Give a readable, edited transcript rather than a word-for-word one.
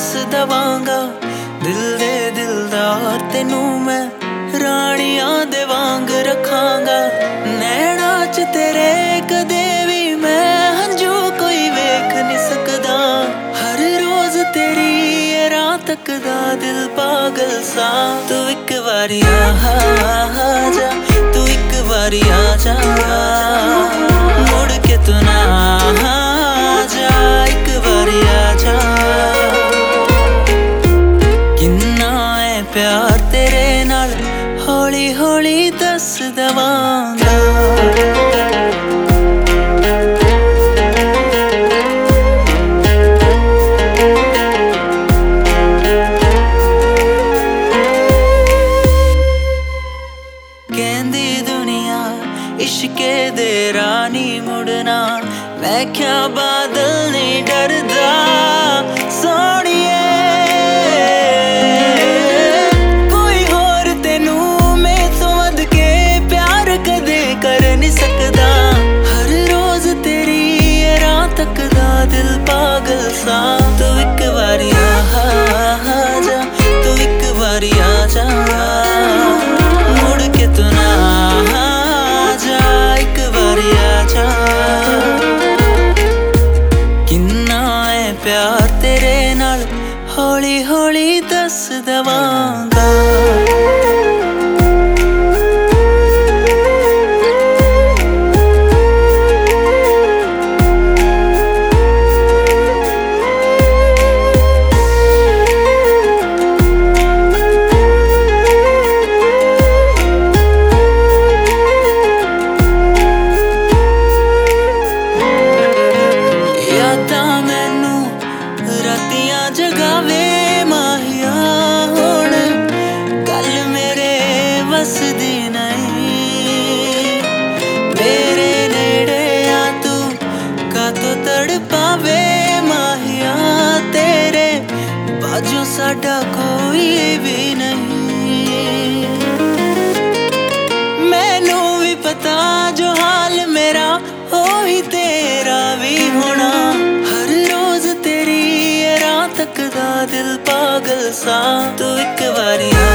दवांगा दिल दे दिलदार तेनू मैं रानियां दे वांग रखांगा। नैना च तेरे कदे भी मैं हंजू कोई वेख नहीं सकदा। हर रोज तेरी राह तकदा दिल पागल सा। तू एक बारी आ जा, तू एक बारी आ जा, मुड़ के तू ना जा, एक बारी आ जा। किन्ना है प्यार तेरे नाल हौली हौली दस दवांगा। कहंदी दुनिया इश्के दे रानी मुड़ना, मैं क्या बादल नहीं डरदा सोनिए। कोई होर तेनू मैं तो वध के प्यार कदे कर नहीं सकदा। हर रोज तेरी राह तकदा दिल पागल सा। तू एक बारी आ जा, तू एक बारी आ जा, मुड़ के तू ना जा, एक बारी आ जा। किन्ना है प्यार तेरे नाल हौली हौली दस दवांगा। जगावे माहिया हुण गल मेरे बस दी नहीं। मेरे नेड़े आ तू कातों तड़ पावे माहिया, तेरे बाजू साडा कोई भी नहीं। मैनू भी पता जो हाल मेरा ओही तेरा भी होना। हर रोज तेरी तकदा दिल पागल सा। तू एक बारी